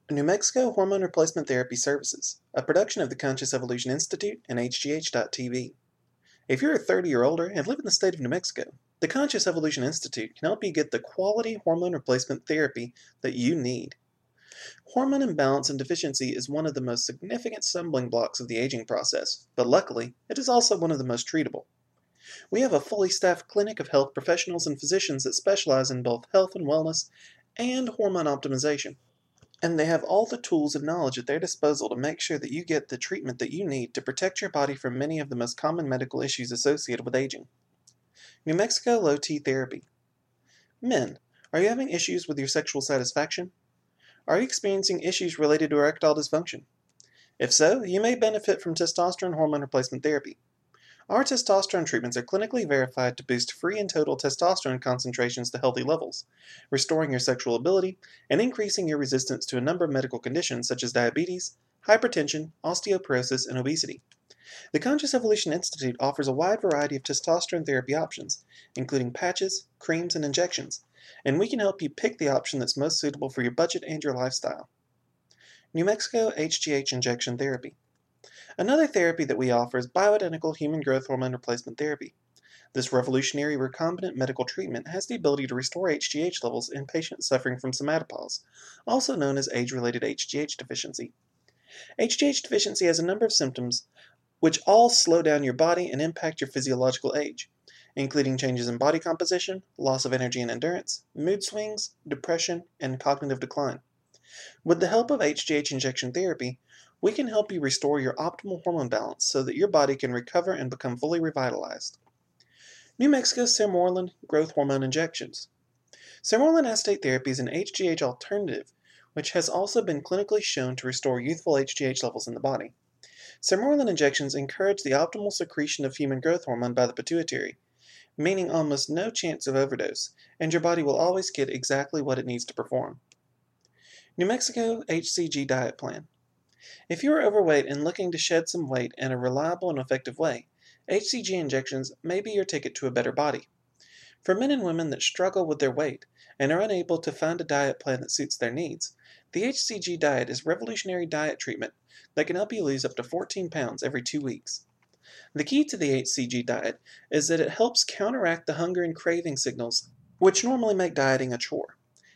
New Mexico Hormone Replacement Therapy Services, a production of the Conscious Evolution Institute and HGH.TV. If you're 30 or older and live in the state of New Mexico, the Conscious Evolution Institute can help you get the quality hormone replacement therapy that you need. Hormone imbalance and deficiency is one of the most significant stumbling blocks of the aging process, but luckily, it is also one of the most treatable. We have a fully staffed clinic of health professionals and physicians that specialize in both health and wellness and hormone optimization. And they have all the tools and knowledge at their disposal to make sure that you get the treatment that you need to protect your body from many of the most common medical issues associated with aging. New Mexico Low T Therapy. Men, are you having issues with your sexual satisfaction? Are you experiencing issues related to erectile dysfunction? If so, you may benefit from testosterone hormone replacement therapy. Our testosterone treatments are clinically verified to boost free and total testosterone concentrations to healthy levels, restoring your sexual ability and increasing your resistance to a number of medical conditions such as diabetes, hypertension, osteoporosis, and obesity. The Conscious Evolution Institute offers a wide variety of testosterone therapy options, including patches, creams, and injections, and we can help you pick the option that's most suitable for your budget and your lifestyle. New Mexico HGH Injection Therapy. Another therapy that we offer is bioidentical human growth hormone replacement therapy. This revolutionary recombinant medical treatment has the ability to restore HGH levels in patients suffering from somatopause, also known as age-related HGH deficiency. HGH deficiency has a number of symptoms which all slow down your body and impact your physiological age, including changes in body composition, loss of energy and endurance, mood swings, depression, and cognitive decline. With the help of HGH injection therapy, we can help you restore your optimal hormone balance so that your body can recover and become fully revitalized. New Mexico Sermorelin Growth Hormone Injections. Sermorelin acetate therapy is an HGH alternative which has also been clinically shown to restore youthful HGH levels in the body. Sermorelin injections encourage the optimal secretion of human growth hormone by the pituitary, meaning almost no chance of overdose, and your body will always get exactly what it needs to perform. New Mexico HCG Diet Plan. If you are overweight and looking to shed some weight in a reliable and effective way, HCG injections may be your ticket to a better body. For men and women that struggle with their weight and are unable to find a diet plan that suits their needs, the HCG diet is a revolutionary diet treatment that can help you lose up to 14 pounds every 2 weeks. The key to the HCG diet is that it helps counteract the hunger and craving signals which normally make dieting a chore.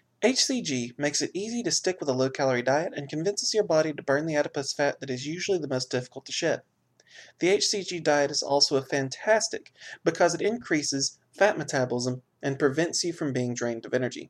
HCG makes it easy to stick with a low-calorie diet and convinces your body to burn the adipose fat that is usually the most difficult to shed. The HCG diet is also fantastic because it increases fat metabolism and prevents you from being drained of energy.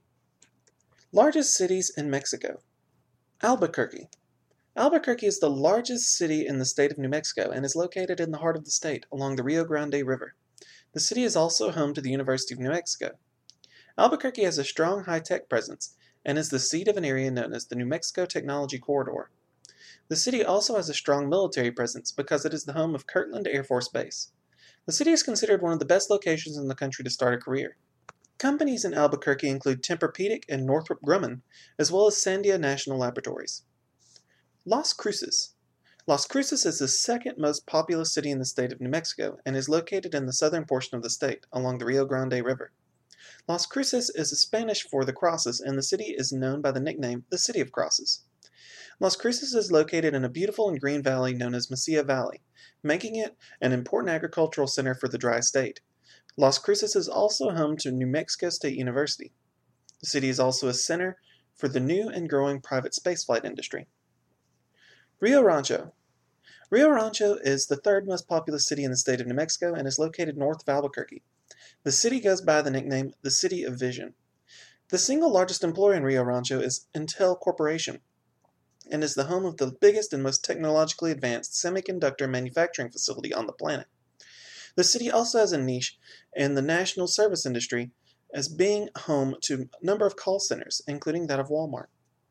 Largest cities in Mexico. Albuquerque. Albuquerque is the largest city in the state of New Mexico and is located in the heart of the state along the Rio Grande River. The city is also home to the University of New Mexico. Albuquerque has a strong high-tech presence and is the seat of an area known as the New Mexico Technology Corridor. The city also has a strong military presence because it is the home of Kirtland Air Force Base. The city is considered one of the best locations in the country to start a career. Companies in Albuquerque include Tempur-Pedic and Northrop Grumman, as well as Sandia National Laboratories. Las Cruces. Las Cruces is the second most populous city in the state of New Mexico and is located in the southern portion of the state, along the Rio Grande River. Las Cruces is Spanish for the crosses, and the city is known by the nickname the City of Crosses. Las Cruces is located in a beautiful and green valley known as Mesilla Valley, making it an important agricultural center for the dry state. Las Cruces is also home to New Mexico State University. The city is also a center for the new and growing private spaceflight industry. Rio Rancho. Rio Rancho is the third most populous city in the state of New Mexico and is located north of Albuquerque. The city goes by the nickname the City of Vision. The single largest employer in Rio Rancho is Intel Corporation and is the home of the biggest and most technologically advanced semiconductor manufacturing facility on the planet. The city also has a niche in the national service industry as being home to a number of call centers, including that of Walmart.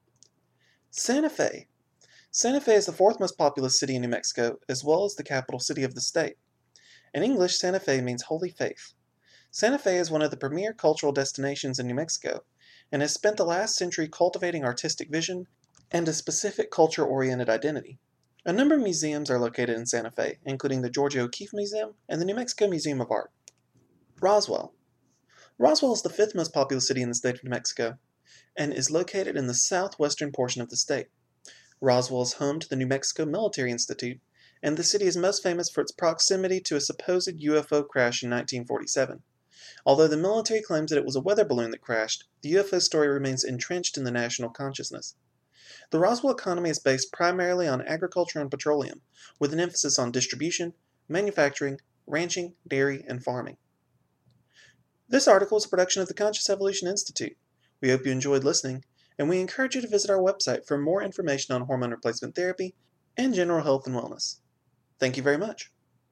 Santa Fe. Santa Fe is the fourth most populous city in New Mexico, as well as the capital city of the state. In English, Santa Fe means Holy Faith. Santa Fe is one of the premier cultural destinations in New Mexico and has spent the last century cultivating artistic vision and a specific culture-oriented identity. A number of museums are located in Santa Fe, including the Georgia O'Keeffe Museum and the New Mexico Museum of Art. Roswell. Roswell is the fifth most populous city in the state of New Mexico and is located in the southwestern portion of the state. Roswell is home to the New Mexico Military Institute, and the city is most famous for its proximity to a supposed UFO crash in 1947. Although the military claims that it was a weather balloon that crashed, the UFO story remains entrenched in the national consciousness. The Roswell economy is based primarily on agriculture and petroleum, with an emphasis on distribution, manufacturing, ranching, dairy, and farming. This article is a production of the Conscious Evolution Institute. We hope you enjoyed listening, and we encourage you to visit our website for more information on hormone replacement therapy and general health and wellness. Thank you very much.